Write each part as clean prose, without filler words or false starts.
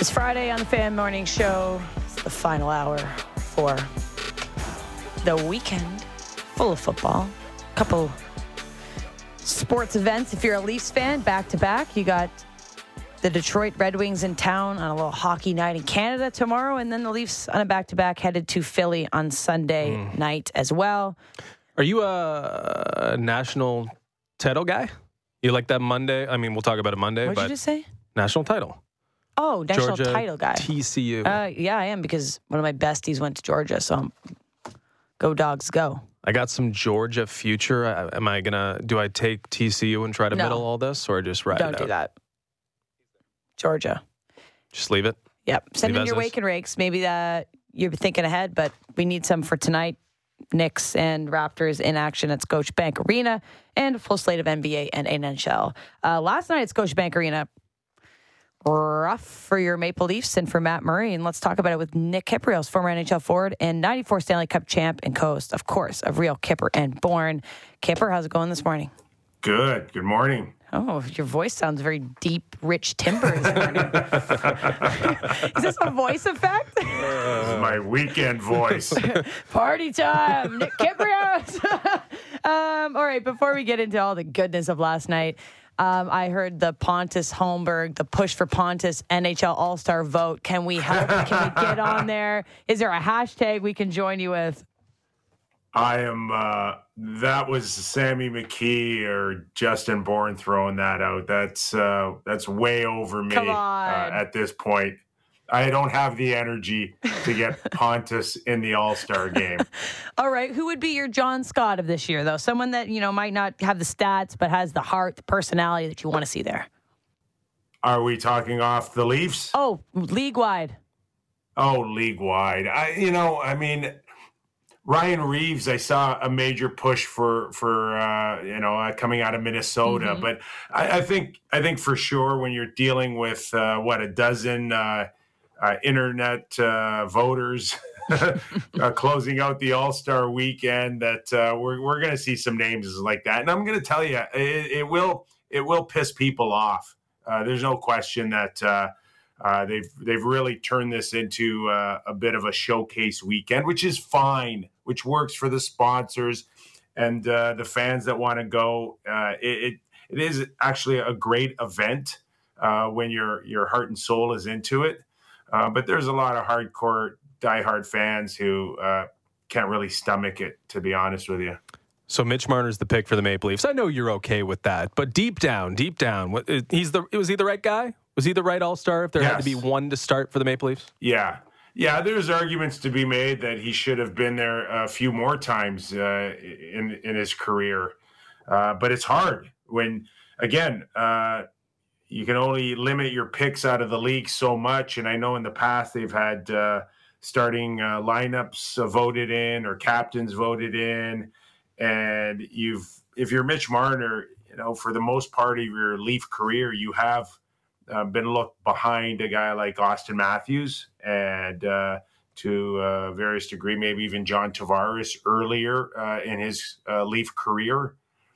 It's Friday on the Fan Morning Show. It's the final hour for the weekend, full of football. A couple sports events. If you're a Leafs fan, back-to-back. You got the Detroit Red Wings in town on a little hockey night in Canada tomorrow, and then the Leafs on a back-to-back headed to Philly on Sunday night as well. Are you a national title guy? You like that Monday? I mean, we'll talk about it Monday. What did you just say? National title. Oh, national Georgia title guy. TCU. Yeah, I am, because one of my besties went to Georgia, so go Dogs, go. I got some Georgia future. Do I take TCU and try to middle all this, or just ride it out? Don't do that. Georgia. Just leave it? Yep. Send Leave in as your is? wake and rakes. Maybe you're thinking ahead, but we need some for tonight. Knicks and Raptors in action at Scotiabank Arena, and a full slate of NBA and NHL. Last night at Scotiabank Arena, rough for your Maple Leafs and for Matt Murray. And let's talk about it with Nick Kypreos, former NHL forward and 94 Stanley Cup champ and co-host, of course, of Real Kipper and Born. Kipper, how's it going this morning? Good. Good morning. Oh, your voice sounds very deep, rich timber this morning. Is this a voice effect? This is my weekend voice. Party time, Nick Kypreos. All right, before we get into all the goodness of last night, I heard the Pontus Holmberg, the push for Pontus NHL All-Star vote. Can we help? Can we get on there? Is there a hashtag we can join you with? I am, that was Sammy McKee or Justin Bourne throwing that out. That's way over me Come on. At this point. I don't have the energy to get Pontus in the All-Star game. All right, who would be your John Scott of this year, though? Someone that, might not have the stats, but has the heart, the personality that you want to see there. Are we talking off the Leafs? Oh, league-wide. Oh, league-wide. Ryan Reeves, I saw a major push for coming out of Minnesota, Mm-hmm. but I think for sure when you're dealing with a dozen internet voters closing out the All-Star weekend, that we're going to see some names like that, and I'm going to tell you, it will piss people off. There's no question that. They've really turned this into a bit of a showcase weekend, which is fine, which works for the sponsors and the fans that want to go. It is actually a great event when your heart and soul is into it. But there's a lot of hardcore, diehard fans who can't really stomach it, to be honest with you. So Mitch Marner's the pick for the Maple Leafs. I know you're okay with that, but deep down, was he the right guy? Was he the right All-Star if there had to be one to start for the Maple Leafs? Yeah. Yeah, there's arguments to be made that he should have been there a few more times in his career. But it's hard when, again, you can only limit your picks out of the league so much. And I know in the past they've had starting lineups voted in or captains voted in. And if you're Mitch Marner, for the most part of your Leaf career, you have been looked behind a guy like Austin Matthews and to various degree, maybe even John Tavares earlier in his Leaf career.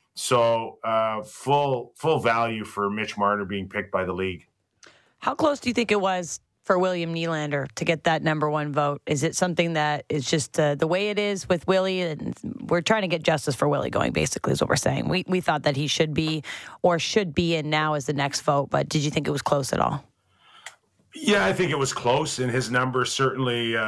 So full value for Mitch Marner being picked by the league. How close do you think it was for William Nylander to get that number one vote? Is it something that is just the way it is with Willie? And we're trying to get justice for Willie going, basically, is what we're saying. We thought that he should be in now as the next vote, but did you think it was close at all? Yeah, I think it was close, and his numbers certainly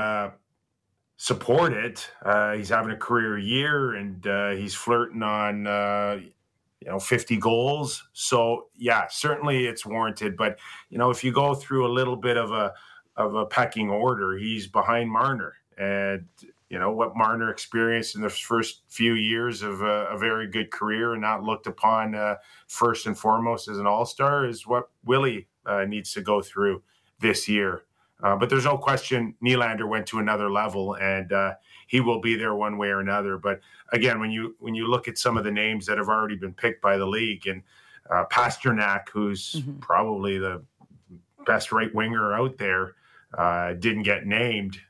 support it. He's having a career year, and he's flirting on 50 goals. So yeah, certainly it's warranted. But if you go through a little bit of a pecking order, he's behind Marner. And what Marner experienced in the first few years of a very good career and not looked upon first and foremost as an all-star is what Willie needs to go through this year. But there's no question Nylander went to another level, and he will be there one way or another. But again, when you look at some of the names that have already been picked by the league, and Pasternak, who's probably the best right winger out there, didn't get named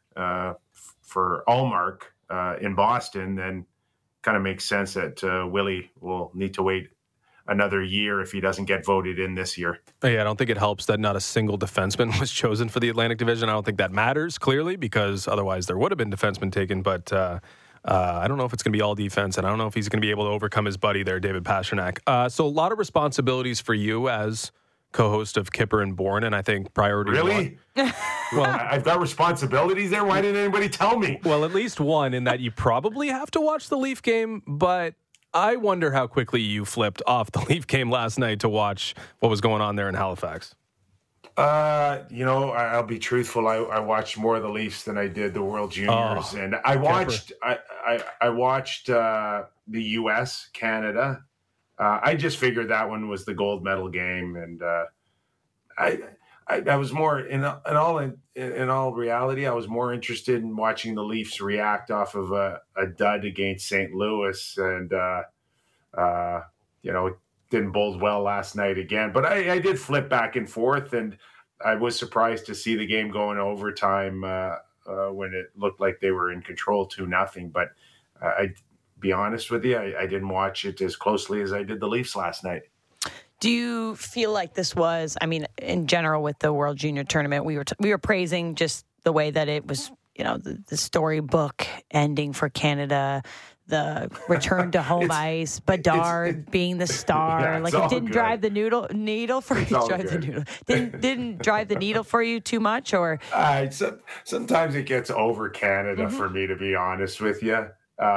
for Allmark in Boston, then kind of makes sense that Willie will need to wait another year if he doesn't get voted in this year. Yeah, I don't think it helps that not a single defenseman was chosen for the Atlantic Division. I don't think that matters, clearly, because otherwise there would have been defensemen taken. But I don't know if it's going to be all defense, and I don't know if he's going to be able to overcome his buddy there, David Pastrnak. So a lot of responsibilities for you as co-host of Kipper and Bourne, and I think priority Really? Well, I've got responsibilities there. Why didn't anybody tell me? Well, at least one, in that you probably have to watch the Leaf game, but I wonder how quickly you flipped off the Leaf game last night to watch what was going on there in Halifax. I'll be truthful. I watched more of the Leafs than I did the World Juniors, and I watched the U.S. Canada. I just figured that one was the gold medal game, and I was more in all reality. I was more interested in watching the Leafs react off of a dud against St. Louis, and it didn't bode well last night again. But I did flip back and forth, and I was surprised to see the game go in overtime when it looked like they were in control 2-0. But I be honest with you, I didn't watch it as closely as I did the Leafs last night. Do you feel like this was, in general with the World Junior Tournament, we were praising just the way that it was, the storybook ending for Canada, the return to home ice, Bedard being the star. Yeah, it didn't drive the needle for you. Didn't drive the needle for you too much, or sometimes it gets over Canada for me, to be honest with you.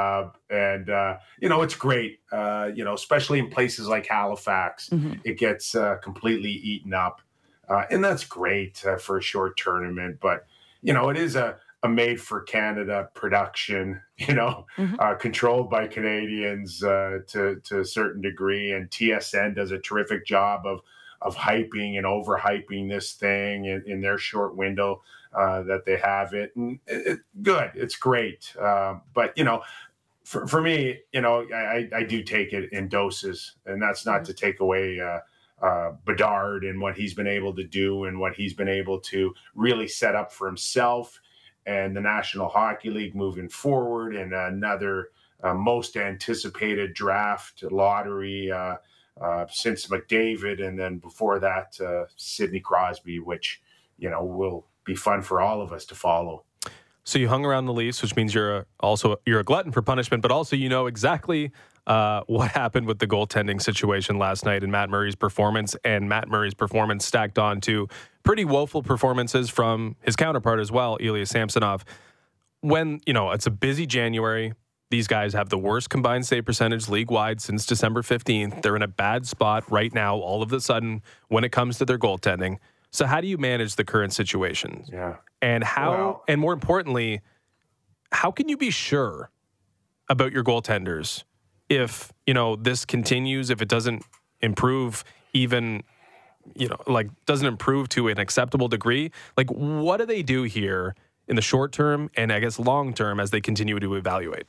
It's great, especially in places like Halifax, it gets completely eaten up. And that's great for a short tournament, but, it is a made for Canada production, controlled by Canadians to a certain degree. And TSN does a terrific job of hyping and overhyping this thing in their short window that they have it. And good. It's great. But, for me, I do take it in doses, and that's not to take away Bedard and what he's been able to do and what he's been able to really set up for himself and the National Hockey League moving forward, and another most anticipated draft lottery since McDavid, and then before that, Sidney Crosby, which, will be fun for all of us to follow. So you hung around the Leafs, which means you're a glutton for punishment, but also exactly what happened with the goaltending situation last night and Matt Murray's performance, and Matt Murray's performance stacked on to pretty woeful performances from his counterpart as well, Ilya Samsonov. When, it's a busy January, these guys have the worst combined save percentage league-wide since December 15th. They're in a bad spot right now, all of a sudden, when it comes to their goaltending. So how do you manage the current situation? Yeah. And and more importantly, how can you be sure about your goaltenders if, this continues, if it doesn't improve even, doesn't improve to an acceptable degree? What do they do here in the short term and I guess long term as they continue to evaluate?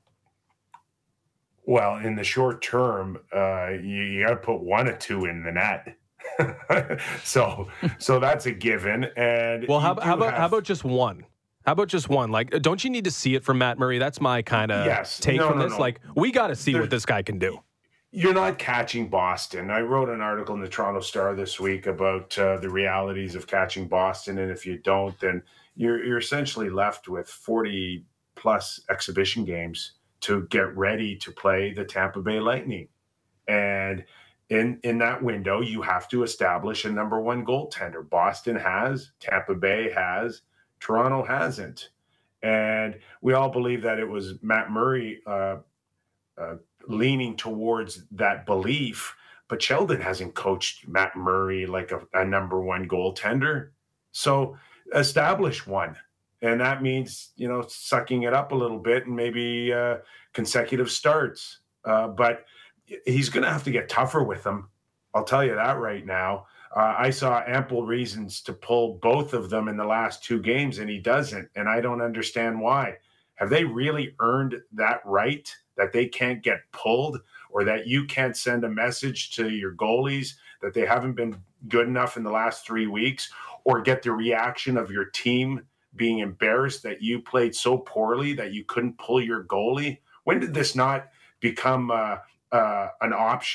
Well, in the short term, you got to put one or two in the net. so that's a given. And how about just one? How about just one? Don't you need to see it from Matt Murray? That's my kind of take from this. No. We got to see what this guy can do. You're not catching Boston. I wrote an article in the Toronto Star this week about the realities of catching Boston, and if you don't, then you're essentially left with 40 plus exhibition games to get ready to play the Tampa Bay Lightning. And in that window, you have to establish a number one goaltender. Boston has, Tampa Bay has, Toronto hasn't. And we all believe that it was Matt Murray leaning towards that belief, but Sheldon hasn't coached Matt Murray like a number one goaltender. So establish one. And that means, sucking it up a little bit and maybe consecutive starts. But he's going to have to get tougher with them. I'll tell you that right now. I saw ample reasons to pull both of them in the last two games, and he doesn't. And I don't understand why. Have they really earned that right, that they can't get pulled, or that you can't send a message to your goalies that they haven't been good enough in the last 3 weeks, or get the reaction of your team being embarrassed that you played so poorly that you couldn't pull your goalie? When did this not become an option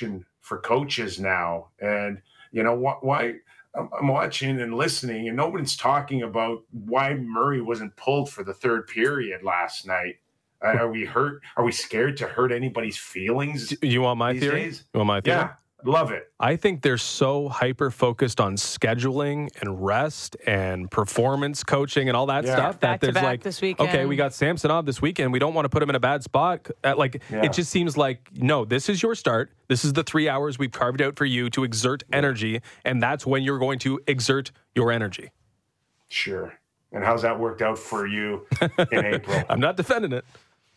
for coaches now. And, why I'm watching and listening, and nobody's talking about why Murray wasn't pulled for the third period last night. Are we hurt? Are we scared to hurt anybody's feelings? You want my theory? Days? You want my theory? Yeah, love it. I think they're so hyper-focused on scheduling and rest and performance coaching and all that stuff that there's like, this weekend. okay, we got Samsonov this weekend. We don't want to put him in a bad spot. It just seems like, no, this is your start. This is the 3 hours we've carved out for you to exert energy, and that's when you're going to exert your energy. Sure. And how's that worked out for you in April? I'm not defending it.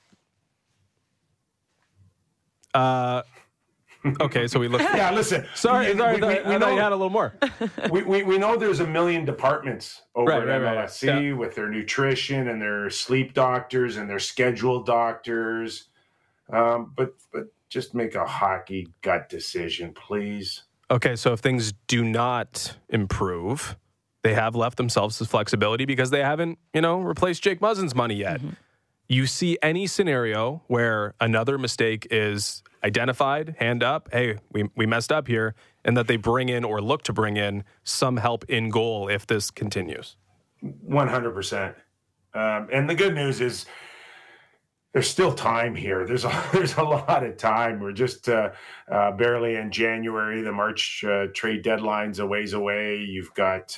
Okay, so we look. Yeah, listen. Sorry, we I thought you had a little more. we know there's a million departments over at MLSC Yeah. with their nutrition and their sleep doctors and their scheduled doctors. But just make a hockey gut decision, please. Okay, so if things do not improve, they have left themselves this flexibility because they haven't, replaced Jake Muzzin's money yet. Mm-hmm. You see any scenario where another mistake is identified, hand up, hey, we messed up here, and that they bring in or look to bring in some help in goal if this continues? 100%. And the good news is there's still time here. There's a lot of time. We're just barely in January. The March trade deadline's a ways away. You've got,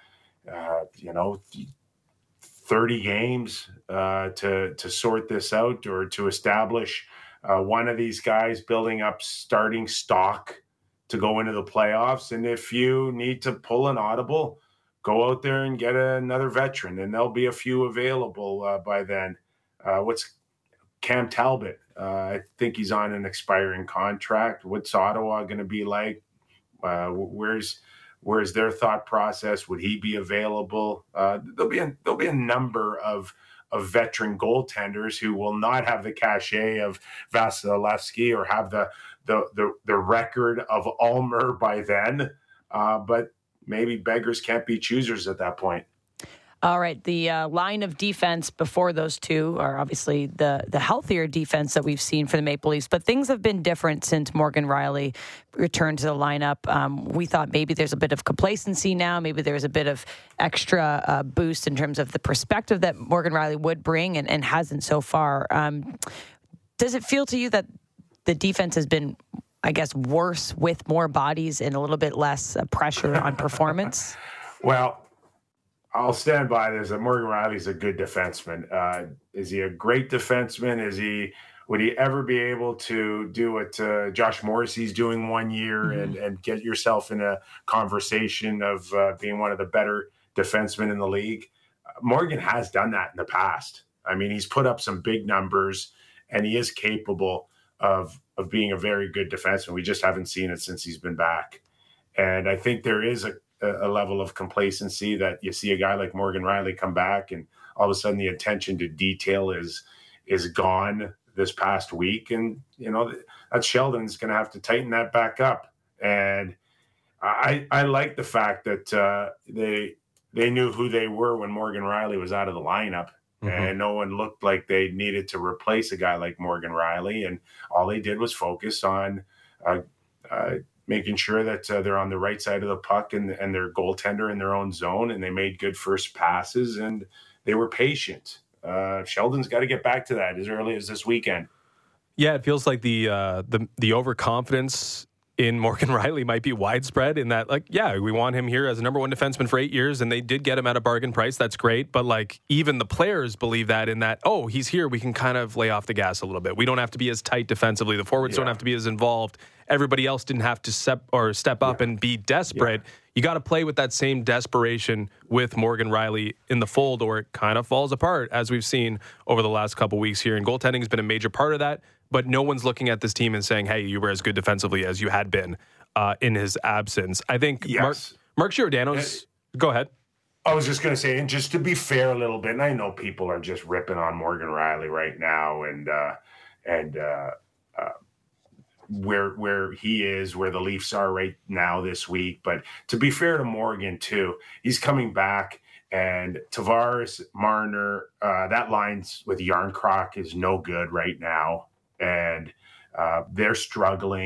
30 games to sort this out or to establish one of these guys building up starting stock to go into the playoffs. And if you need to pull an audible, go out there and get another veteran, and there'll be a few available by then. What's Cam Talbot? I think he's on an expiring contract. What's Ottawa going to be like? Where's their thought process? Would he be available? There'll be a number of veteran goaltenders who will not have the cachet of Vasilevsky or have the record of Ulmer by then. But maybe beggars can't be choosers at that point. All right. The line of defense before those two are obviously the healthier defense that we've seen for the Maple Leafs, but things have been different since Morgan Rielly returned to the lineup. We thought maybe there's a bit of complacency now. Maybe there's a bit of extra boost in terms of the perspective that Morgan Rielly would bring and hasn't so far. Does it feel to you that the defense has been, I guess, worse with more bodies and a little bit less pressure on performance? Well, I'll stand by this. Morgan Rielly's a good defenseman. Is he a great defenseman? Would he ever be able to do what Josh Morrissey's doing 1 year and get yourself in a conversation of being one of the better defensemen in the league? Morgan has done that in the past. I mean, he's put up some big numbers, and he is capable of being a very good defenseman. We just haven't seen it since he's been back. And I think there is a level of complacency that you see a guy like Morgan Rielly come back and all of a sudden the attention to detail is gone this past week. And, that Sheldon's going to have to tighten that back up. And I like the fact that they knew who they were when Morgan Rielly was out of the lineup. Mm-hmm. And no one looked like they needed to replace a guy like Morgan Rielly. And all they did was focus on making sure that they're on the right side of the puck and their goaltender in their own zone, and they made good first passes, and they were patient. Sheldon's got to get back to that as early as this weekend. Yeah, it feels like the overconfidence in Morgan Rielly might be widespread in that, we want him here as a number one defenseman for 8 years, and they did get him at a bargain price. That's great. But, even the players believe that in that, he's here, we can kind of lay off the gas a little bit. We don't have to be as tight defensively. The forwards don't have to be as involved. Everybody else didn't have to step up and be desperate. Yeah. You got to play with that same desperation with Morgan Rielly in the fold, or it kind of falls apart, as we've seen over the last couple weeks here. And goaltending has been a major part of that. But no one's looking at this team and saying, hey, you were as good defensively as you had been in his absence. I think Mark Giordano's... Go ahead. I was just going to say, and just to be fair a little bit, and I know people are just ripping on Morgan Rielly right now and where he is, where the Leafs are right now this week. But to be fair to Morgan, too, he's coming back. And Tavares, Marner, that line's with Yarncroc is no good right now. And they're struggling.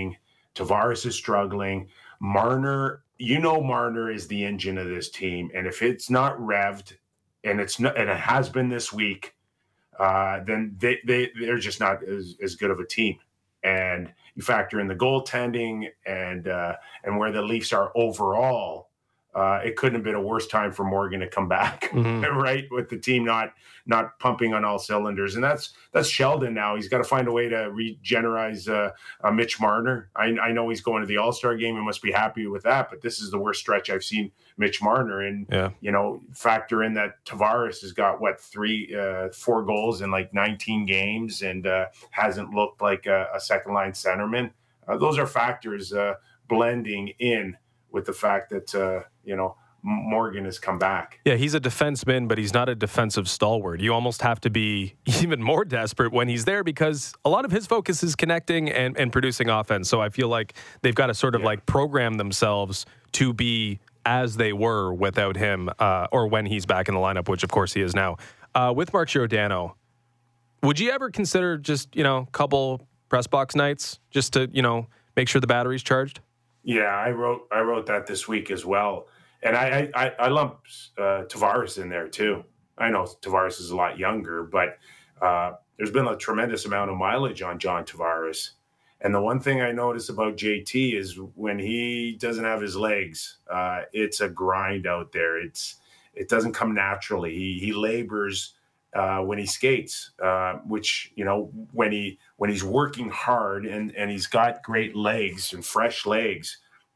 Tavares is struggling. Marner is the engine of this team, and if it's not revved, and it has been this week, then they're just not as good of a team. And you factor in the goaltending and where the Leafs are overall, it couldn't have been a worse time for Morgan to come back, right? With the team not pumping on all cylinders, and that's Sheldon now. He's got to find a way to regenerate Mitch Marner. I know he's going to the All-Star game and must be happy with that, but this is the worst stretch I've seen Mitch Marner. And factor in that Tavares has got 4 goals in like 19 games and hasn't looked like a second line centerman. Those are factors blending in with the fact that Morgan has come back. Yeah, he's a defenseman, but he's not a defensive stalwart. You almost have to be even more desperate when he's there because a lot of his focus is connecting and producing offense. So I feel like they've got to sort of like program themselves to be as they were without him or when he's back in the lineup, which of course he is now. With Mark Giordano, would you ever consider just, a couple press box nights just to, make sure the battery's charged? Yeah, I wrote that this week as well. And I lump Tavares in there too. I know Tavares is a lot younger, but there's been a tremendous amount of mileage on John Tavares. And the one thing I notice about JT is when he doesn't have his legs, it's a grind out there. It doesn't come naturally. He labors when he skates, which, when he's working hard and he's got great legs and fresh legs,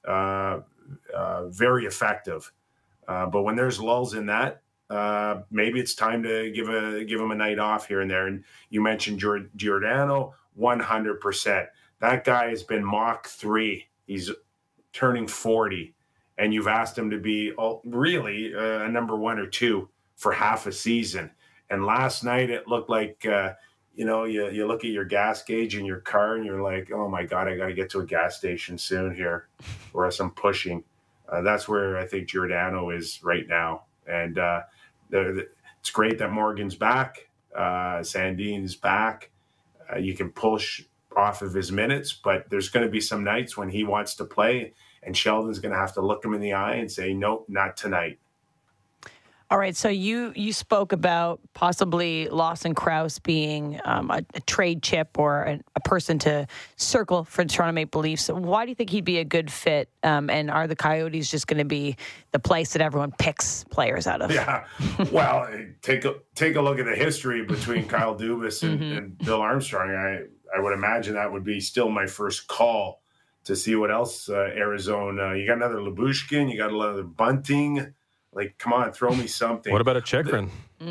very effective. But when there's lulls in that, maybe it's time to give him a night off here and there. And you mentioned Giordano, 100%. That guy has been Mach 3. He's turning 40, and you've asked him to be really a number 1 or 2 for half a season. And last night it looked like, you look at your gas gauge in your car and you're like, oh my God, I got to get to a gas station soon here or else I'm pushing. That's where I think Giordano is right now. And it's great that Morgan's back. Sandin's back. You can push off of his minutes, but there's going to be some nights when he wants to play and Sheldon's going to have to look him in the eye and say, nope, not tonight. All right, so you spoke about possibly Lawson Crouse being a trade chip or a person to circle for the Toronto Maple Leafs. Why do you think he'd be a good fit? And are the Coyotes just going to be the place that everyone picks players out of? Yeah, well, take a look at the history between Kyle Dubas and Bill Armstrong. I would imagine that would be still my first call to see what else Arizona. You got another Lyubushkin, you got another Bunting. Like, come on, throw me something. What about a Chychrun?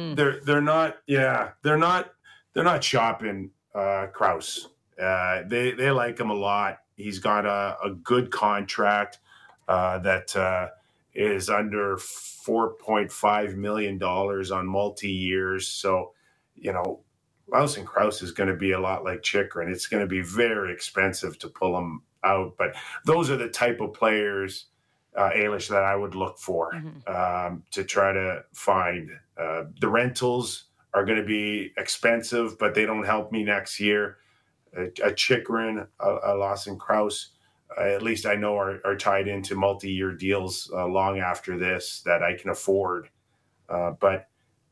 They're not shopping Crouse. They like him a lot. He's got a good contract that is under $4.5 million on multi-years. So, Lawson Crouse is going to be a lot like Chychrun. It's going to be very expensive to pull him out. But those are the type of players, Ailish, that I would look for to try to find. The rentals are going to be expensive, but they don't help me next year. A Chychrun, a Lawson Crouse, at least I know are tied into multi-year deals long after this that I can afford. But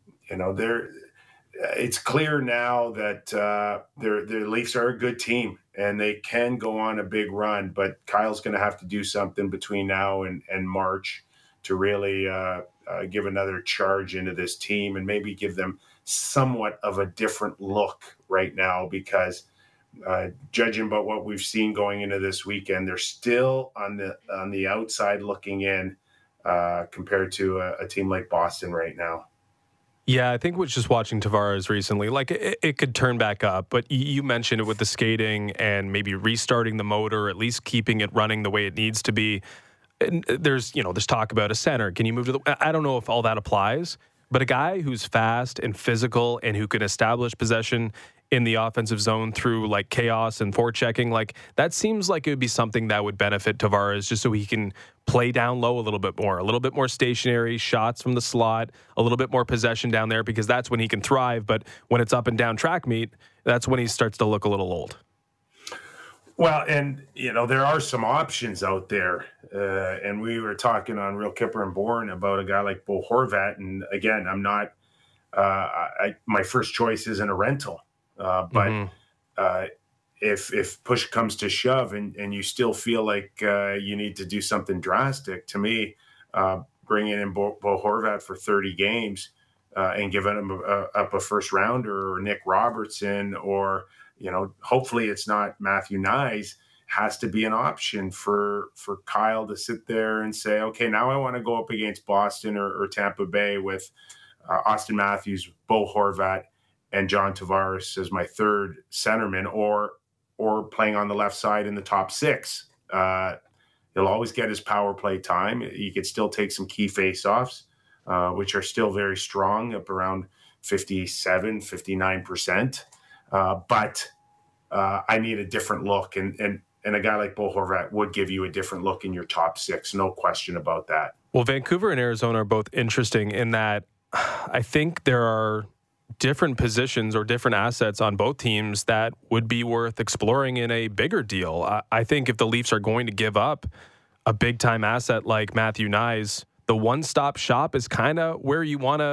it's clear now that the Leafs are a good team and they can go on a big run, but Kyle's going to have to do something between now and March to really give another charge into this team and maybe give them somewhat of a different look right now, because judging by what we've seen going into this weekend, they're still on the outside looking in compared to a team like Boston right now. Yeah, I think was just watching Tavares recently, like it could turn back up, but you mentioned it with the skating and maybe restarting the motor, at least keeping it running the way it needs to be. And there's talk about a center. Can you move to I don't know if all that applies, but a guy who's fast and physical and who can establish possession in the offensive zone through like chaos and forechecking, like that seems like it would be something that would benefit Tavares, just so he can play down low a little bit more stationary shots from the slot, a little bit more possession down there, because that's when he can thrive. But when it's up and down track meet, that's when he starts to look a little old. Well, and there are some options out there, and we were talking on Real Kipper and Bourne about a guy like Bo Horvat, and again, I'm not. My first choice isn't a rental, but if push comes to shove, and you still feel like you need to do something drastic, to me, bringing in Bo Horvat for 30 games and giving him up a first rounder or Nick Robertson or hopefully it's not Matthew Knies, has to be an option for Kyle to sit there and say, okay, now I want to go up against Boston or Tampa Bay with Austin Matthews, Bo Horvat, and John Tavares as my third centerman, or playing on the left side in the top six. He'll always get his power play time. He could still take some key faceoffs, which are still very strong, up around 57, 59%. But I need a different look, and a guy like Bo Horvat would give you a different look in your top six, no question about that. Well, Vancouver and Arizona are both interesting in that I think there are different positions or different assets on both teams that would be worth exploring in a bigger deal. I think if the Leafs are going to give up a big-time asset like Matthew Knies, the one-stop shop is kind of where you want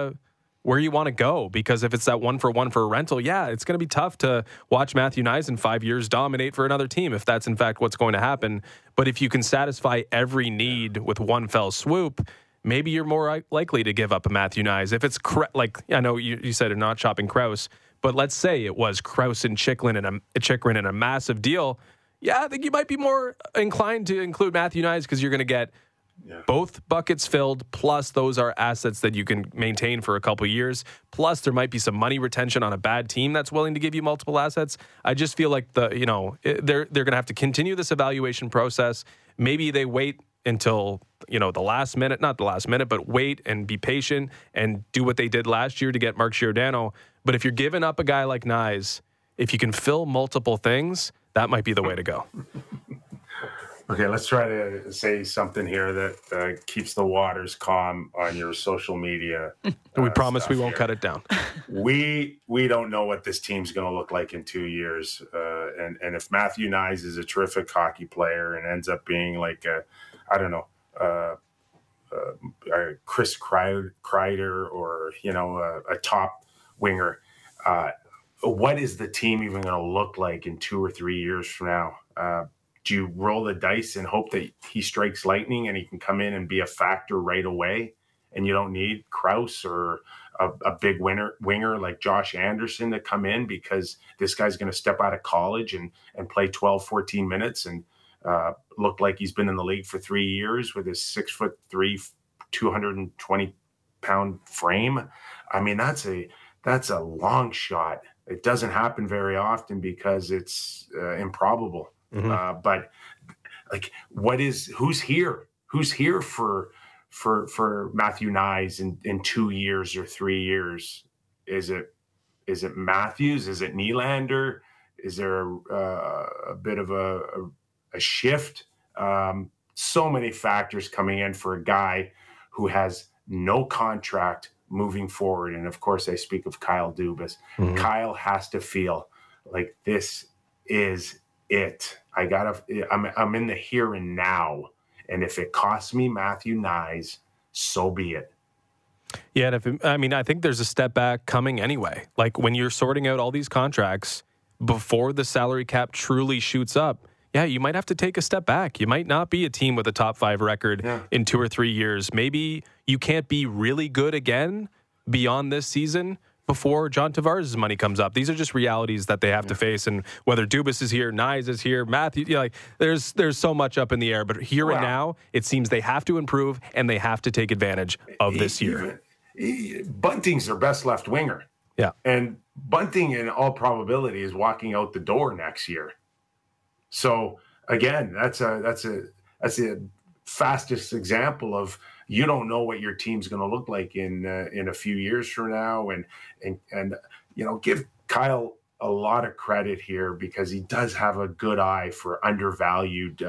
to go, because if it's that one for a rental, yeah, it's going to be tough to watch Matthew Knies in 5 years dominate for another team if that's in fact what's going to happen. But if you can satisfy every need with one fell swoop, maybe you're more likely to give up a Matthew Knies. If it's like, I know you said you're not shopping Krause, but let's say it was Krause and Chychrun in a massive deal. Yeah, I think you might be more inclined to include Matthew Knies because you're going to get both buckets filled, plus those are assets that you can maintain for a couple of years. Plus, there might be some money retention on a bad team that's willing to give you multiple assets. I just feel like they're going to have to continue this evaluation process. Maybe they wait until the last minute, not the last minute, but wait and be patient and do what they did last year to get Mark Giordano. But if you're giving up a guy like Knies, if you can fill multiple things, that might be the way to go. Okay, let's try to say something here that keeps the waters calm on your social media. We promise we won't cut it down. We don't know what this team's going to look like in 2 years. And if Matthew Knies is a terrific hockey player and ends up being like Chris Kreider or a top winger, what is the team even going to look like in 2 or 3 years from now? Do you roll the dice and hope that he strikes lightning and he can come in and be a factor right away, and you don't need Krause or a big winger like Josh Anderson to come in because this guy's going to step out of college and play 12, 14 minutes and look like he's been in the league for 3 years with his 6'3", 220-pound frame? I mean, that's a long shot. It doesn't happen very often because it's improbable. Mm-hmm. But like, who's here? Who's here for Matthew Knies in 2 years or 3 years? Is it Matthews? Is it Nylander? Is there a bit of a shift? So many factors coming in for a guy who has no contract moving forward. And of course, I speak of Kyle Dubas. Mm-hmm. Kyle has to feel like this is it. I'm in the here and now. And if it costs me Matthew Knies, so be it. Yeah, and I think there's a step back coming anyway. Like when you're sorting out all these contracts before the salary cap truly shoots up, yeah, you might have to take a step back. You might not be a team with a top 5 record in 2 or 3 years. Maybe you can't be really good again beyond this season before John Tavares' money comes up. These are just realities that they have to face. And whether Dubas is here, Knies is here, Matthew, there's so much up in the air. But here and now, it seems they have to improve and they have to take advantage of this year. Bunting's their best left winger. Yeah. And Bunting, in all probability, is walking out the door next year. So again, that's a fastest example of you don't know what your team's going to look like in a few years from now, and give Kyle a lot of credit here because he does have a good eye for undervalued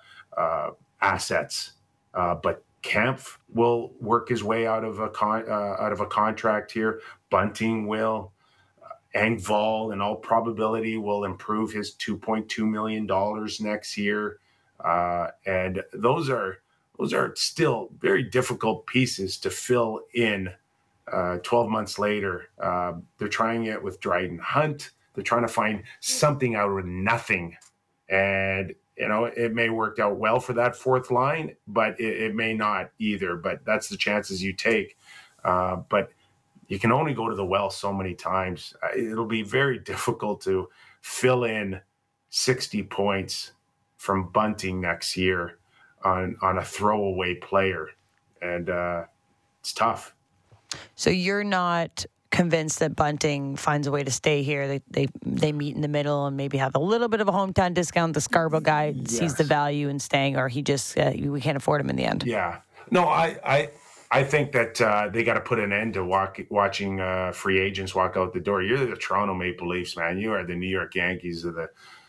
assets. But Kampf will work his way out of a contract here. Bunting will. Engvall, in all probability, will improve his $2.2 million next year. And those are still very difficult pieces to fill in 12 months later. They're trying it with Dryden Hunt. They're trying to find something out of nothing. And, it may work out well for that fourth line, but it may not either. But that's the chances you take. But you can only go to the well so many times. It'll be very difficult to fill in 60 points from Bunting next year on a throwaway player. And it's tough. So you're not convinced that Bunting finds a way to stay here? They meet in the middle and maybe have a little bit of a hometown discount. The Scarborough guy sees the value in staying, or he just we can't afford him in the end. Yeah. No, I think that they got to put an end to watching free agents walk out the door. You're the Toronto Maple Leafs, man. You are the New York Yankees of the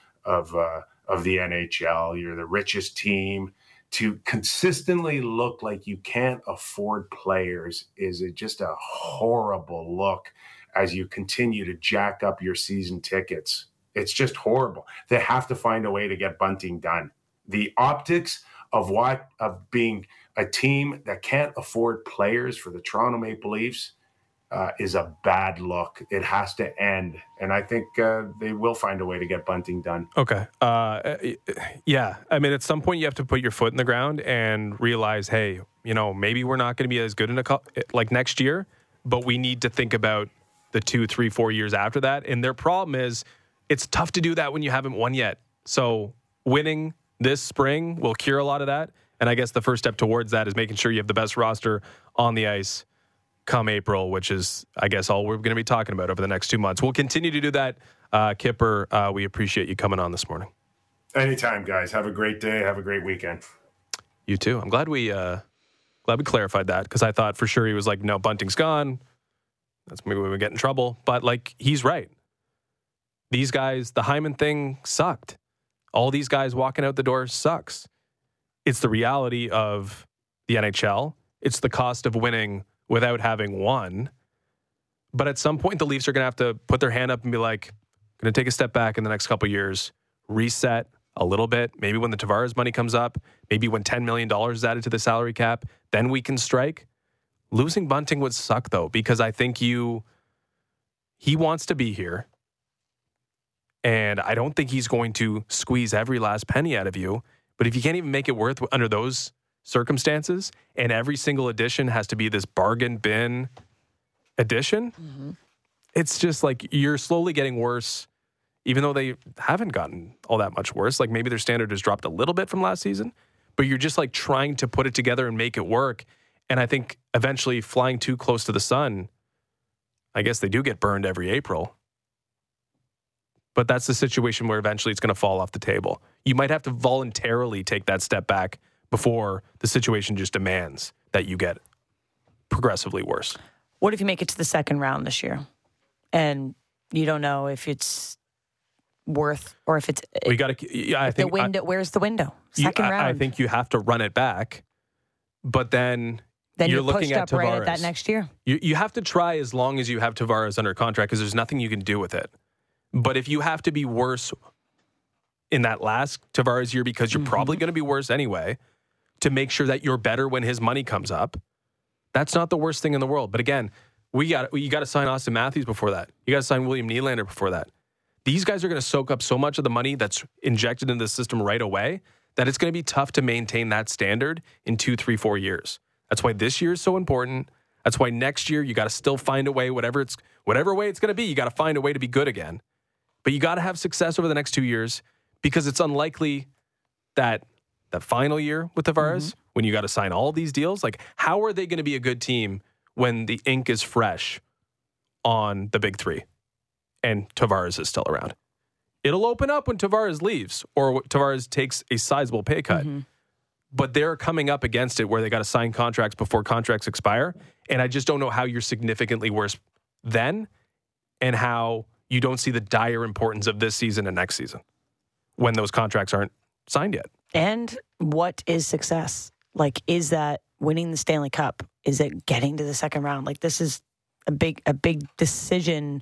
NHL. You're the richest team. To consistently look like you can't afford players is just a horrible look as you continue to jack up your season tickets. It's just horrible. They have to find a way to get Bunting done. The optics of being a team that can't afford players for the Toronto Maple Leafs is a bad look. It has to end. And I think they will find a way to get Bunting done. Okay. Yeah. I mean, at some point you have to put your foot in the ground and realize, hey, maybe we're not going to be as good like next year, but we need to think about the 2, 3, 4 years after that. And their problem is it's tough to do that when you haven't won yet. So winning this spring will cure a lot of that. And I guess the first step towards that is making sure you have the best roster on the ice come April, which is, I guess, all we're going to be talking about over the next 2 months. We'll continue to do that. Kipper, we appreciate you coming on this morning. Anytime, guys. Have a great day. Have a great weekend. You too. I'm glad we clarified that, because I thought for sure he was like, no, Bunting's gone. That's maybe when we get in trouble. But, he's right. These guys, the Hyman thing sucked. All these guys walking out the door sucks. It's the reality of the NHL. It's the cost of winning without having won. But at some point, the Leafs are going to have to put their hand up and be like, going to take a step back in the next couple of years, reset a little bit. Maybe when the Tavares money comes up, maybe when $10 million is added to the salary cap, then we can strike. Losing Bunting would suck, though, because I think he wants to be here. And I don't think he's going to squeeze every last penny out of you. But if you can't even make it worth under those circumstances, and every single addition has to be this bargain bin addition, it's just you're slowly getting worse, even though they haven't gotten all that much worse. Maybe their standard has dropped a little bit from last season, but you're just trying to put it together and make it work. And I think eventually flying too close to the sun, I guess they do get burned every April. But that's the situation where eventually it's going to fall off the table. You might have to voluntarily take that step back before the situation just demands that you get progressively worse. What if you make it to the second round this year and you don't know if it's worth, or if it's we got to? I think the window. Where's the window? Second round. I think you have to run it back, but then you're looking at Tavares. Right at that next year. You have to try as long as you have Tavares under contract, because there's nothing you can do with it. But if you have to be worse in that last Tavares year, because you're probably going to be worse anyway, to make sure that you're better when his money comes up, that's not the worst thing in the world. But again, you got to sign Austin Matthews before that. You got to sign William Nylander before that. These guys are going to soak up so much of the money that's injected into the system right away that it's going to be tough to maintain that standard in 2, 3, 4 years. That's why this year is so important. That's why next year you got to still find a way, whatever way it's going to be, you got to find a way to be good again. But you got to have success over the next 2 years, because it's unlikely that the final year with Tavares, when you got to sign all these deals, how are they going to be a good team when the ink is fresh on the big three and Tavares is still around? It'll open up when Tavares leaves or Tavares takes a sizable pay cut. But they're coming up against it where they got to sign contracts before contracts expire. And I just don't know how you're significantly worse then, and how you don't see the dire importance of this season and next season when those contracts aren't signed yet. And what is success? Is that winning the Stanley Cup? Is it getting to the second round? This is a big decision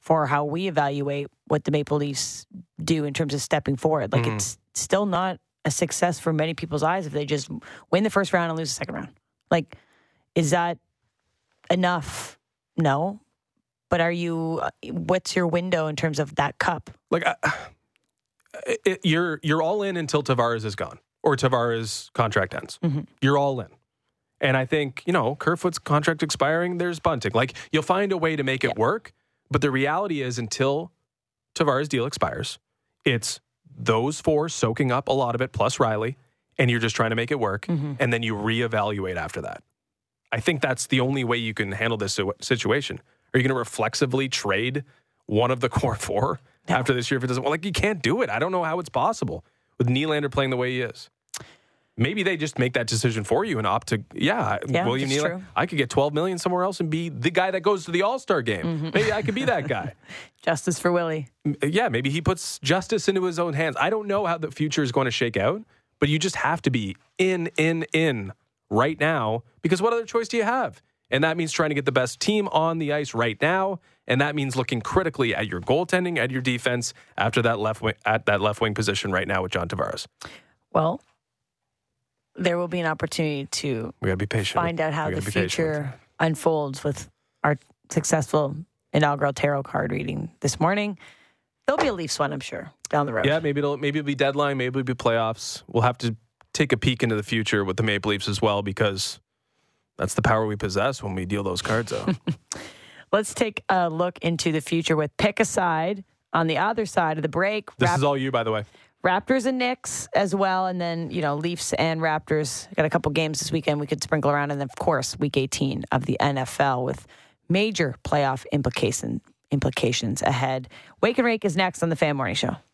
for how we evaluate what the Maple Leafs do in terms of stepping forward. Like, it's still not a success for many people's eyes if they just win the first round and lose the second round. Like, is that enough? No. But what's your window in terms of that cup? Like, you're all in until Tavares is gone or Tavares' contract ends. Mm-hmm. You're all in. And I think, Kerfoot's contract expiring, there's Bunting. Like, you'll find a way to make it work. But the reality is, until Tavares' deal expires, it's those four soaking up a lot of it, plus Riley, and you're just trying to make it work. Mm-hmm. And then you reevaluate after that. I think that's the only way you can handle this situation. Are you going to reflexively trade one of the core four after this year if it doesn't? Well, you can't do it. I don't know how it's possible with Nylander playing the way he is. Maybe they just make that decision for you and opt to, William Nylander. True. I could get $12 million somewhere else and be the guy that goes to the All-Star game. Mm-hmm. Maybe I could be that guy. Justice for Willie. Yeah, maybe he puts justice into his own hands. I don't know how the future is going to shake out, but you just have to be in right now, because what other choice do you have? And that means trying to get the best team on the ice right now, and that means looking critically at your goaltending, at your defense after that left wing position right now with John Tavares. Well, there will be an opportunity to we gotta be patient. Find out how the future unfolds with our successful inaugural tarot card reading this morning. There'll be a Leafs one, I'm sure, down the road. Yeah, maybe it'll be deadline, maybe it'll be playoffs. We'll have to take a peek into the future with the Maple Leafs as well, because that's the power we possess when we deal those cards out. Let's take a look into the future with Pick a Side on the other side of the break. This is all you, by the way. Raptors and Knicks as well. And then, Leafs and Raptors. Got a couple games this weekend we could sprinkle around. And then, of course, week 18 of the NFL with major playoff implications ahead. Wake and Rake is next on the Fan Morning Show.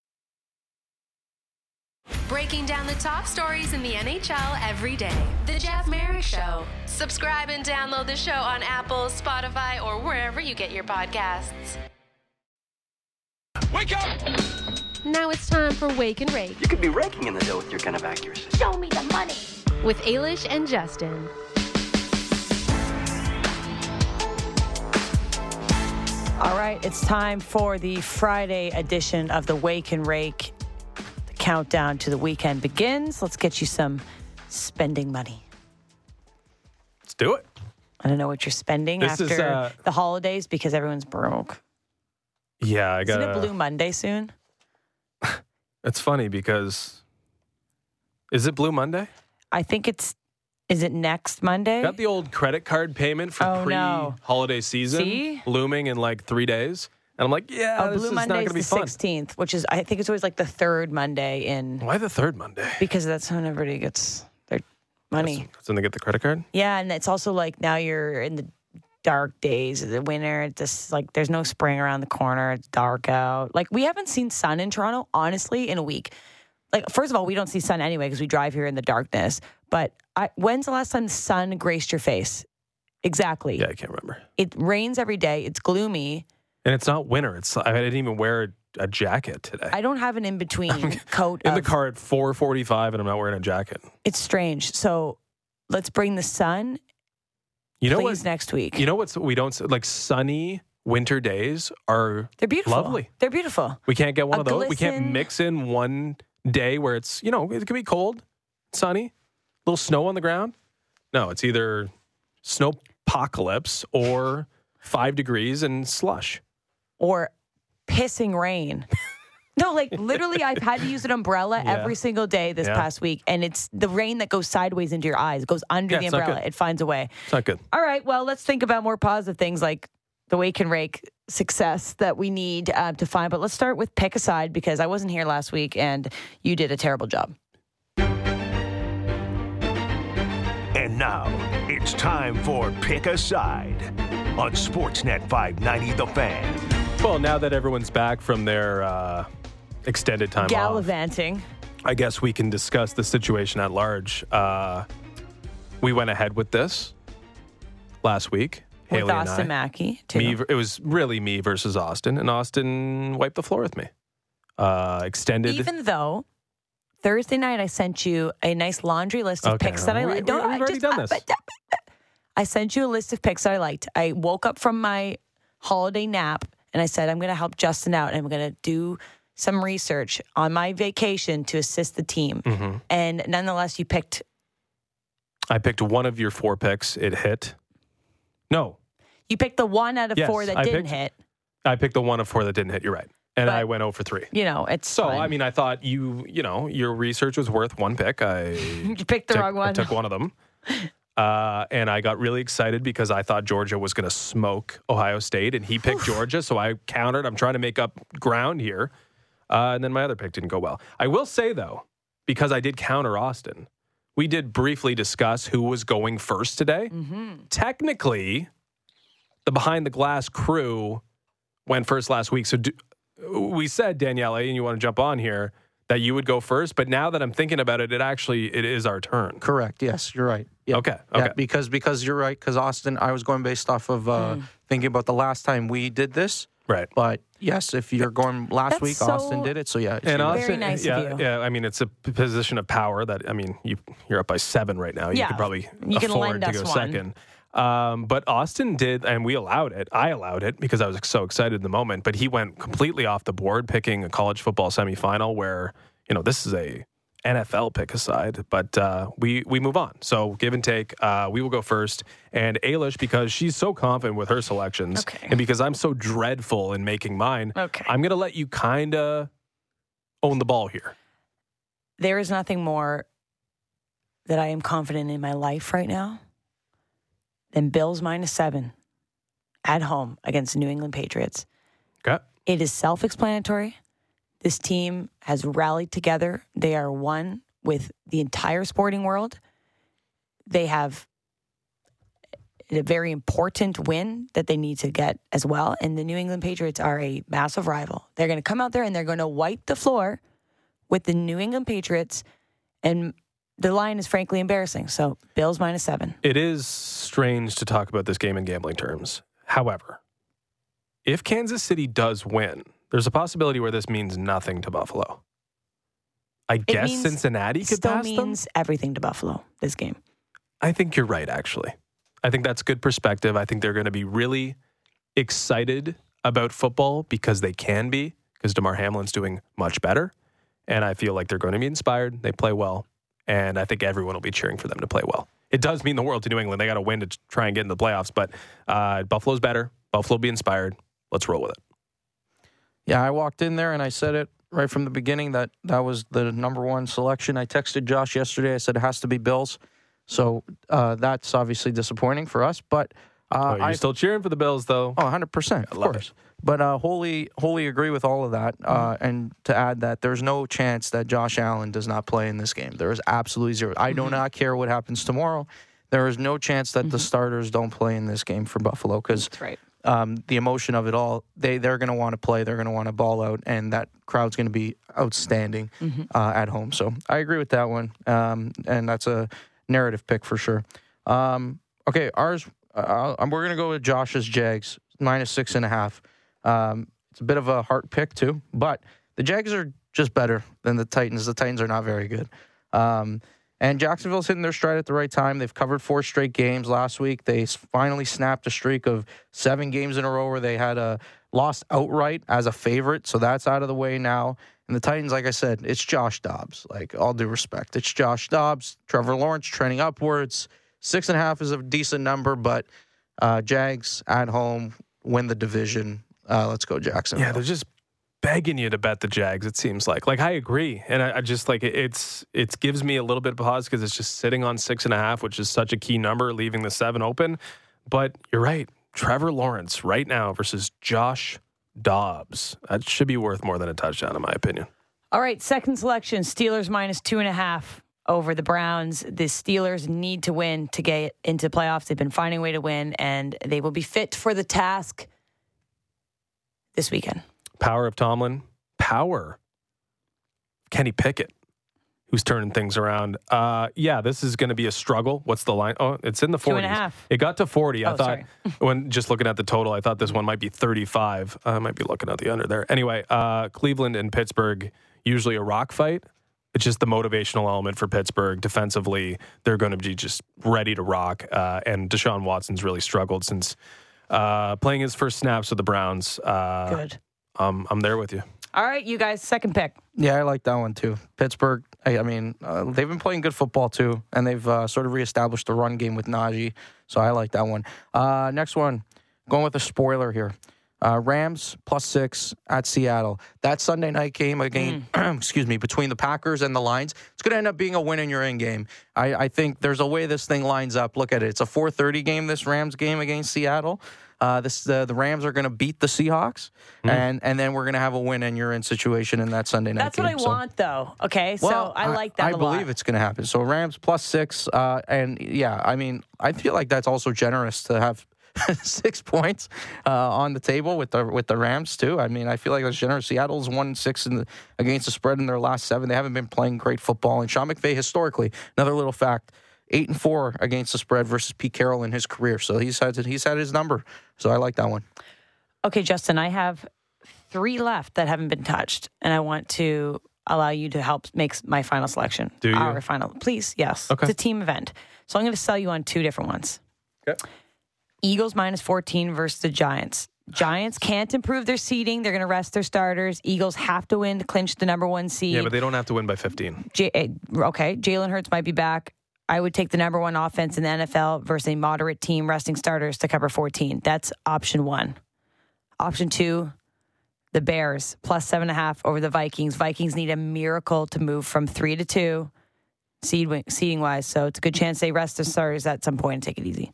Breaking down the top stories in the NHL every day. The Jeff Merrick Show. Subscribe and download the show on Apple, Spotify, or wherever you get your podcasts. Wake up! Now it's time for Wake and Rake. You could be raking in the dough with your kind of accuracy. Show me the money. With Ailish and Justin. All right, it's time for the Friday edition of the Wake and Rake. The countdown to the weekend begins. Let's get you some spending money. Let's do it. I don't know what you're spending after the holidays because everyone's broke. Yeah, Isn't it Blue Monday soon? It's funny because is it Blue Monday? I think is it next Monday? Got the old credit card payment for pre-holiday season looming in 3 days. And I'm like, this Blue is Monday not going to be fun. Blue Monday is the 16th, which is, I think it's always the third Monday in. Why the third Monday? Because that's when everybody gets their money. That's when they get the credit card? Yeah, and it's also now you're in the dark days of the winter. It's just there's no spring around the corner. It's dark out. We haven't seen sun in Toronto, honestly, in a week. First of all, we don't see sun anyway because we drive here in the darkness. But when's the last time the sun graced your face? Exactly. Yeah, I can't remember. It rains every day. It's gloomy. And it's not winter. I didn't even wear a jacket today. I don't have an in-between coat. In the car at 4:45 and I'm not wearing a jacket. It's strange. So let's bring the sun. Please, next week. You know what we don't sunny winter days are they're beautiful. Lovely. They're beautiful. We can't get one of those. We can't mix in one day where it's, it can be cold, sunny, little snow on the ground. No, it's either snowpocalypse or 5 degrees and slush. Or pissing rain. No, literally, I've had to use an umbrella every single day this past week, and it's the rain that goes sideways into your eyes. It goes under the umbrella. It finds a way. It's not good. All right, well, let's think about more positive things like the Wake and Rake success that we need to find. But let's start with Pick a Side, because I wasn't here last week, and you did a terrible job. And now, it's time for Pick a Side on Sportsnet 590 The Fan. Well, now that everyone's back from their extended time gallivanting off, I guess we can discuss the situation at large. We went ahead with this last week. With Haley Austin and I. Mackey, too. It was really me versus Austin, and Austin wiped the floor with me. Extended. Even though Thursday night I sent you a nice laundry list of picks that I liked. We've already done this. I sent you a list of picks that I liked. I woke up from my holiday nap and I said, I'm going to help Justin out, and I'm going to do some research on my vacation to assist the team. Mm-hmm. And nonetheless, you picked... I picked one of your 4 picks. It hit. No. You picked the 1 out of 4 that didn't hit. I picked the 1 of 4 that didn't hit. You're right. And But, I went 0 for 3. It's So, fine. I mean, I thought your research was worth 1 pick. You picked the wrong one. I took one of them. And I got really excited because I thought Georgia was going to smoke Ohio State, and he picked Georgia. So I countered. I'm trying to make up ground here. And then my other pick didn't go well. I will say, though, because I did counter Austin, we did briefly discuss who was going first today. Mm-hmm. Technically, the Behind the Glass crew went first last week. So we said, Danielle, and you want to jump on here, that you would go first. But now that I'm thinking about it, it is our turn. Correct. Yes, you're right. Yeah. Okay. Yeah, because you're right. Because Austin, I was going based off of thinking about the last time we did this. Right. But yes, if you're going last That's week, Austin did it. So yeah. And Austin, Very nice of you. Yeah, I mean, it's a position of power that, I mean, you're up by 7 right now. You Yeah. could probably You can afford lend to us go one. second. But Austin did, and we allowed it. I allowed it because I was so excited in the moment. But he went completely off the board, picking a college football semifinal where, this is a NFL pick aside. But we move on. So give and take. We will go first. And Ailish, because she's so confident with her selections, and because I'm so dreadful in making mine, I'm going to let you kind of own the ball here. There is nothing more that I am confident in my life right now than Bills -7 at home against the New England Patriots. Okay. It is self-explanatory. This team has rallied together. They are one with the entire sporting world. They have a very important win that they need to get as well. And the New England Patriots are a massive rival. They're going to come out there and they're going to wipe the floor with the New England Patriots. And the line is frankly embarrassing. So Bills -7. It is strange to talk about this game in gambling terms. However, if Kansas City does win, there's a possibility where this means nothing to Buffalo. I guess Cincinnati could still pass them. means everything to Buffalo, this game. I think you're right, actually. I think that's good perspective. I think they're going to be really excited about football because they can be, because DeMar Hamlin's doing much better. And I feel like they're going to be inspired. They play well. And I think everyone will be cheering for them to play well. It does mean the world to New England. They got to win to try and get in the playoffs. But Buffalo's better. Buffalo will be inspired. Let's roll with it. Yeah, I walked in there and I said it right from the beginning that was the number 1 selection. I texted Josh yesterday. I said it has to be Bills. So that's obviously disappointing for us. But you're still cheering for the Bills, though. Oh, 100%. Of course. But wholly agree with all of that. And to add that there's no chance that Josh Allen does not play in this game. There is absolutely zero. I do not care what happens tomorrow. There is no chance that the starters don't play in this game for Buffalo because the emotion of it all, they're going to want to play. They're going to want to ball out, and that crowd's going to be outstanding at home. So I agree with that one, and that's a narrative pick for sure. Okay, ours, we're going to go with Josh's Jags, -6.5. It's a bit of a heart pick too, but the Jags are just better than the Titans. The Titans are not very good. And Jacksonville's hitting their stride at the right time. They've covered 4 straight games. Last week, they finally snapped a streak of 7 games in a row where they had lost outright as a favorite. So that's out of the way now. And the Titans, like I said, it's Josh Dobbs. Like, all due respect. It's Josh Dobbs. Trevor Lawrence trending upwards. 6.5 is a decent number, but Jags at home win the division. Let's go Jacksonville. Yeah, they're just begging you to bet the Jags, it seems like. Like, I agree. And I just, like, it gives me a little bit of pause because it's just sitting on 6.5, which is such a key number, leaving the 7 open. But you're right. Trevor Lawrence right now versus Josh Dobbs. That should be worth more than a touchdown, in my opinion. All right, second selection, Steelers -2.5 over the Browns. The Steelers need to win to get into playoffs. They've been finding a way to win, and they will be fit for the task this weekend. Power of Tomlin. Power. Kenny Pickett, who's turning things around. Yeah, this is going to be a struggle. What's the line? Oh, it's in the 40s. 2.5. It got to 40. I thought, sorry. when just looking at the total, I thought this one might be 35. I might be looking at the under there. Anyway, Cleveland and Pittsburgh, usually a rock fight. It's just the motivational element for Pittsburgh. Defensively, they're going to be just ready to rock. And Deshaun Watson's really struggled since playing his first snaps with the Browns. Good. I'm there with you. All right, you guys, second pick. Yeah, I like that one too. Pittsburgh, I mean, they've been playing good football too, and they've sort of reestablished the run game with Najee, so I like that one. Next one, going with a spoiler here. Rams +6 at Seattle. That Sunday night game again, between the Packers and the Lions, it's going to end up being a win in your end game. I think there's a way this thing lines up. Look at it. It's a 4:30 game, this Rams game against Seattle. The Rams are going to beat the Seahawks, and then we're going to have a win and you're in situation in that Sunday night That's game. what I want, though. Okay, so I like that a lot. I believe it's going to happen. So Rams +6, and yeah, I mean, I feel like that's also generous to have 6 points on the table with the Rams too. I mean, I feel like that's generous. Seattle's 1-6 against the spread in their last 7. They haven't been playing great football. And Sean McVay, historically, another little fact, 8-4 against the spread versus Pete Carroll in his career. So he's had his number. So I like that one. Okay, Justin, I have 3 left that haven't been touched, and I want to allow you to help make my final selection. Do you? Our final, please. Yes. Okay. It's a team event, so I'm going to sell you on 2 different ones. Okay. Eagles -14 versus the Giants. Giants can't improve their seeding. They're going to rest their starters. Eagles have to win to clinch the number 1 seed. Yeah, but they don't have to win by 15. Okay, Jalen Hurts might be back. I would take the number 1 offense in the NFL versus a moderate team resting starters to cover 14. That's option 1. Option 2, the Bears +7.5 over the Vikings. Vikings need a miracle to move from 3 to 2 seeding wise. So it's a good chance they rest their starters at some point and take it easy.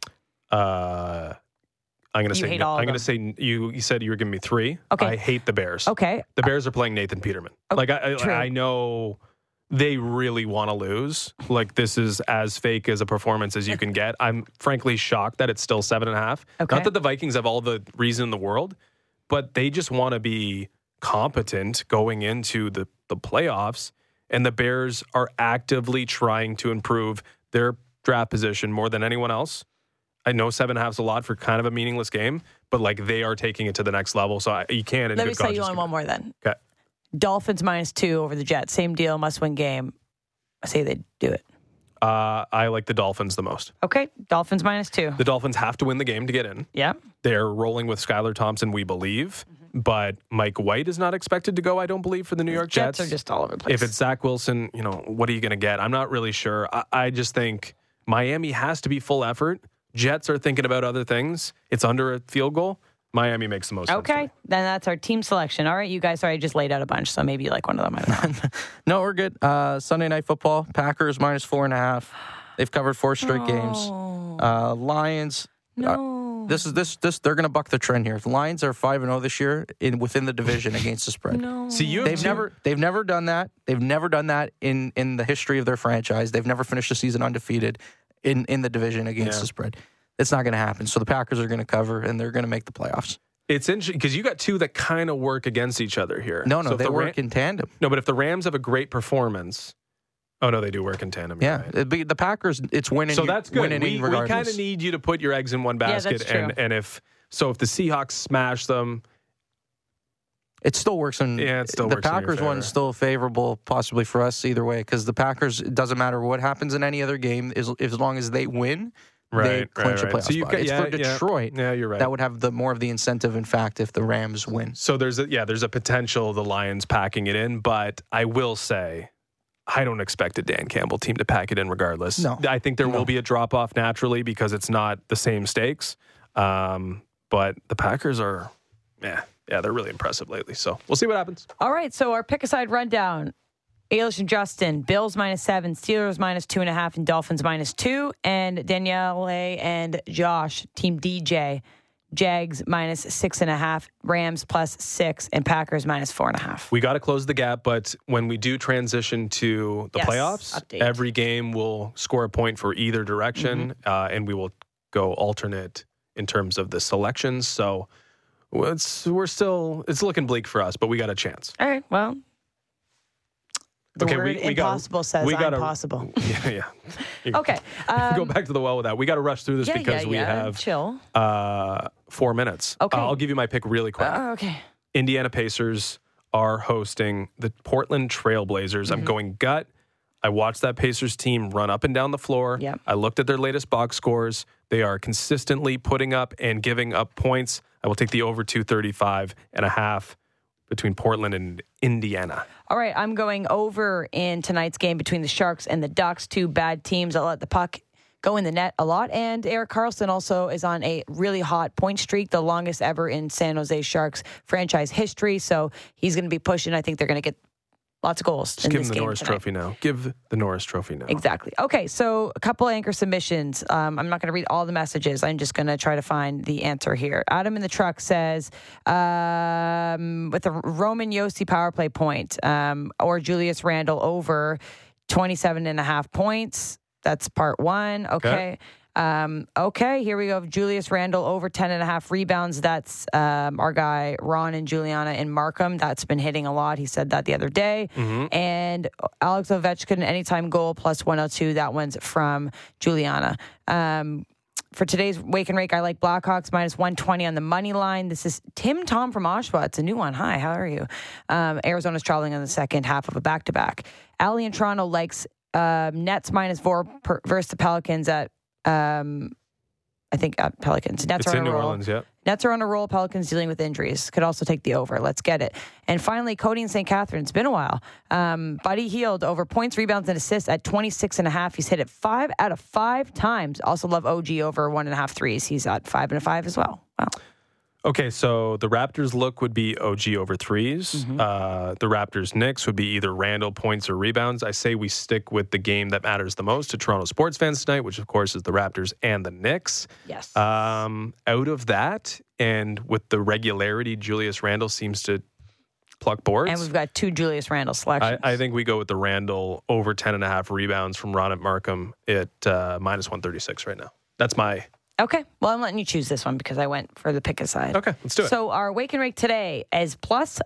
I'm going to say hate all of I'm going to them. say you said you were giving me 3. Okay. I hate the Bears. Okay. The Bears are playing Nathan Peterman. True. I know they really want to lose. Like, this is as fake as a performance as you can get. I'm frankly shocked that it's still 7.5. Okay. Not that the Vikings have all the reason in the world, but they just want to be competent going into the playoffs. And the Bears are actively trying to improve their draft position more than anyone else. I know 7.5 is a lot for kind of a meaningless game, but like, they are taking it to the next level. So you can't. In Let me good sell you conscience on one more then. Okay. Dolphins -2 over the Jets. Same deal, must-win game. I say they do it. I like the Dolphins the most. Okay, Dolphins -2. The Dolphins have to win the game to get in. Yeah. They're rolling with Skylar Thompson, we believe. But Mike White is not expected to go, I don't believe, for the New York Jets. Jets are just all over the place. If it's Zach Wilson, what are you going to get? I'm not really sure. I just think Miami has to be full effort. Jets are thinking about other things. It's under a field goal. Miami makes the most sense. Okay, then that's our team selection. All right, you guys, sorry, I just laid out a bunch, so maybe you like one of them. I don't know. No, we're good. Sunday Night Football, Packers -4.5. They've covered 4 straight games. Lions. No. This they're going to buck the trend here. The Lions are 5-0 this year within the division against the spread. No. See, They've never done that. They've never done that in the history of their franchise. They've never finished the season undefeated in the division against the spread. It's not going to happen. So the Packers are going to cover, and they're going to make the playoffs. It's interesting because you got 2 that kind of work against each other here. No, So if they work in tandem. No, but if the Rams have a great performance, oh no, they do work in tandem. Yeah, right. the Packers, it's winning. So that's good. Winning We regardless. kind of need you to put your eggs in one basket, that's true. and if the Seahawks smash them, it still works in. Yeah, it still the works in your Packers favor. one's still favorable, possibly for us either way, because the Packers, it doesn't matter what happens in any other game, as long as they win. They clinch a playoff So spot. It's for Detroit. Yeah, you're right. That would have more of the incentive, in fact, if the Rams win. So there's a potential of the Lions packing it in, but I will say, I don't expect a Dan Campbell team to pack it in regardless. No. I think there will be a drop off naturally because it's not the same stakes. But the Packers are, they're really impressive lately. So we'll see what happens. All right, so our pick-a-side rundown. Ailish and Justin, Bills -7, Steelers -2.5, and Dolphins -2. And Danielle and Josh, Team DJ, Jags -6.5, Rams +6, and Packers -4.5. We got to close the gap, but when we do transition to the Yes, playoffs, update. every game will score a point for either direction, and we will go alternate in terms of the selections. So it's looking bleak for us, but we got a chance. All right, well, the Okay, word we got- impossible says we gotta- impossible. Yeah. Okay. Go back to the well with that. We got to rush through this because we have Chill. 4 minutes. Okay. I'll give you my pick really quick. Okay. Indiana Pacers are hosting the Portland Trailblazers. I'm going gut. I watched that Pacers team run up and down the floor. Yep. I looked at their latest box scores. They are consistently putting up and giving up points. I will take the over 235.5 between Portland and Indiana. All right, I'm going over in tonight's game between the Sharks and the Ducks, two bad teams that let the puck go in the net a lot. And Erik Karlsson also is on a really hot point streak, the longest ever in San Jose Sharks franchise history. So he's going to be pushing. I think they're going to get lots of goals. Just give him the Norris Trophy now. Give the Norris Trophy now. Exactly. Okay, so a couple anchor submissions. I'm not going to read all the messages. I'm just going to try to find the answer here. Adam in the truck says, with the Roman Josi power play point or Julius Randle over 27.5 points. That's part one. Okay. Okay, here we go. Julius Randle over 10.5 rebounds. That's our guy, Ron and Juliana in Markham. That's been hitting a lot. He said that the other day. Mm-hmm. And Alex Ovechkin, anytime goal, plus 102. That one's from Juliana. For today's Wake and Rake, I like Blackhawks minus 120 on the money line. This is Tim Tom from Oshawa. It's a new one. Hi, how are you? Arizona's traveling in the second half of a back-to-back. Allie in Toronto likes Nets minus 4 versus the Pelicans at I think Pelicans. Nets are on a roll. New Orleans, yeah. Nets are on a roll. Pelicans dealing with injuries. Could also take the over. Let's get it. And finally, Cody in St. Catherine. It's been a while. Buddy Hield over points, rebounds, and assists at 26.5. He's hit it 5 out of 5 times. Also love OG over 1.5 threes. He's at 5.5 as well. Wow. Okay, so the Raptors look would be OG over threes. Mm-hmm. The Raptors Knicks would be either Randle points or rebounds. I say we stick with the game that matters the most to Toronto sports fans tonight, which of course is the Raptors and the Knicks. Yes. Out of that, and with the regularity, Julius Randle seems to pluck boards. And we've got 2 Julius Randle selections. I think we go with the Randle over 10.5 rebounds from Ron at Markham at minus 136 right now. That's my... Okay. Well, I'm letting you choose this one because I went for the pick a side. Okay, let's do it. So our Wake and Rake today is plus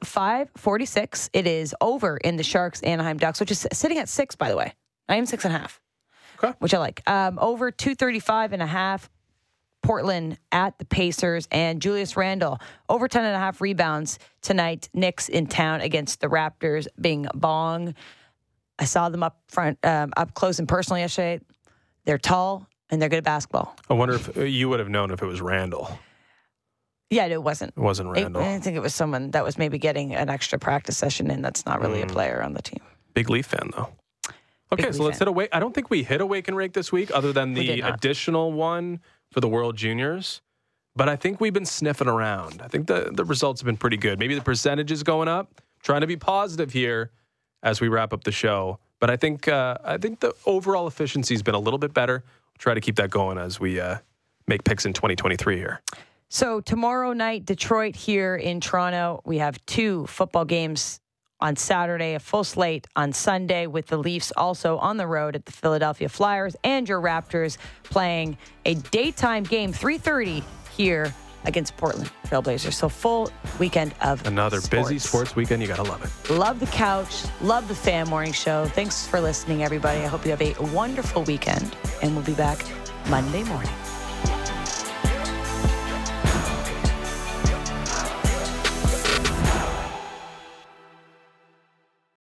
546. It is over in the Sharks Anaheim Ducks, which is sitting at 6, by the way. I am 6.5. Okay. Which I like. Over 235.5. Portland at the Pacers, and Julius Randle over 10.5 rebounds tonight. Knicks in town against the Raptors. Bing bong. I saw them up front, up close and personal yesterday. They're tall. And they're good at basketball. I wonder if you would have known if it was Randle. Yeah, it wasn't. It wasn't Randle. I think it was someone that was maybe getting an extra practice session in that's not really a player on the team. Big Leaf fan, though. Okay, so let's hit a wake. I don't think we hit a Wake and Rake this week other than the additional one for the World Juniors. But I think we've been sniffing around. I think the results have been pretty good. Maybe the percentage is going up. Trying to be positive here as we wrap up the show. But I think the overall efficiency has been a little bit better. Try to keep that going as we make picks in 2023 here. So tomorrow night, Detroit here in Toronto. We have 2 football games on Saturday, a full slate on Sunday with the Leafs also on the road at the Philadelphia Flyers and your Raptors playing a daytime game, 3:30 here against Portland Trailblazers. So full weekend of another sports. Busy sports weekend. You got to love it. Love the couch. Love the Fan Morning Show. Thanks for listening, everybody. I hope you have a wonderful weekend, and we'll be back Monday morning.